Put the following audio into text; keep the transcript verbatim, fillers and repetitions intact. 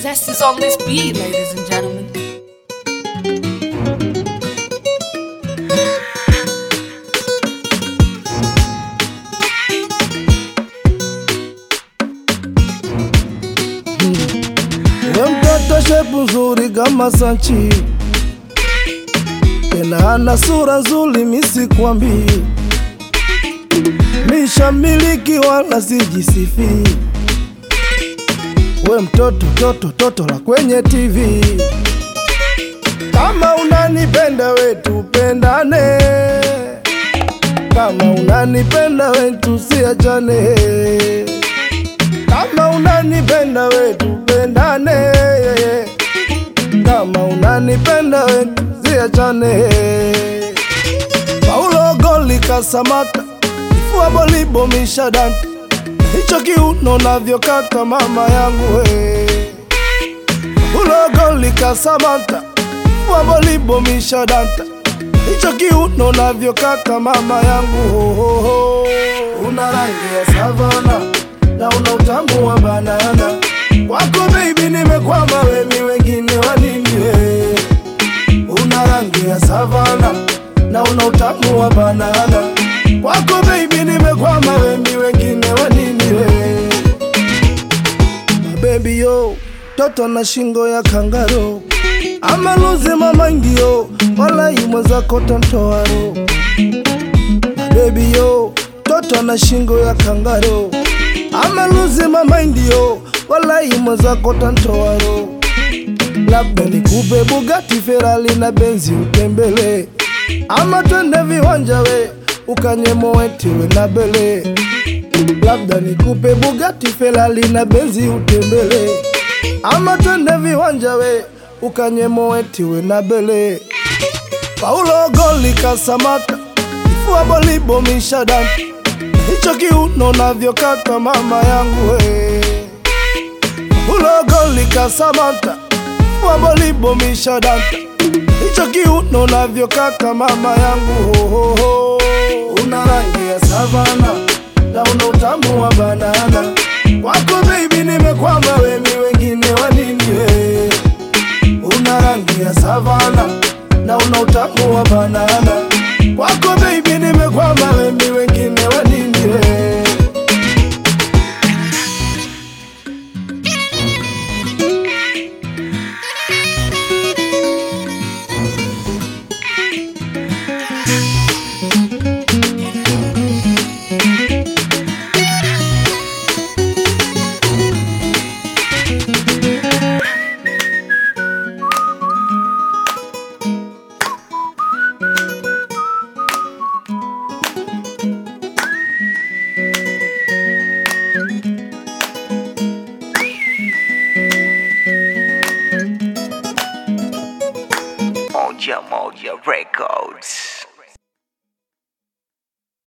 zest is on this beat, ladies and gentlemen. Mtoto shepu nzuri kama Sanchi, tena ana sura nzuri misikwambi, mishamiliki wala sijisifi. We mtoto toto toto la kwenye T V, kama unanipenda we tupendane, kama unanipenda we tusiachane, kama unanipenda we tupendane, kama unanipenda we tusiachane. Paulo Goli Kasamata, Ifua Bolibo Mishadante, hicho kiuno navyokata mama yangu we. Paulo Goli Kasamata, Ifua Bolibo Mishadante, hicho kiuno navyokata mama yangu ho, ho, ho. Una rangi ya savana na una utamu wa banana, wako baby nimekwama we, mi wengine wanini we. Una rangi ya savana na una utamu wa banana, wako baby nimekwama we, mi wengine wanini we. My baby yo, toto na shingo ya kangaro, ama luzi mama indio, wala imweza kotontoa ro. My baby yo, toto na shingo ya kangaro, ama luzi mama indio, wala imweza kotontoa ro. Labda nikupe Bugatti, Ferrari na Benzi utembele, ama twende viwanja we ukanye moeti we na bele. Labda nikupe Bugatti, Ferrari na Benzi utembele, ama twende viwanja we ukanye moeti we na bele. Paulo Goli Kasamata, Ifua Bolibo Mishadante, hicho kiuno navyokata mama yangu we. Paulo Goli Kasamata, Ifua Bolibo Mishadante, hicho kiuno navyokata mama yangu ho, ho, ho. Una rangi ya savana na una utamu wa banana, wako baby nimekwama we, mi wengine wanini we. Una rangi ya savana na una utamu wa banana, wako baby nimekwama we, mi wengine wanini we. Moja Moja Records.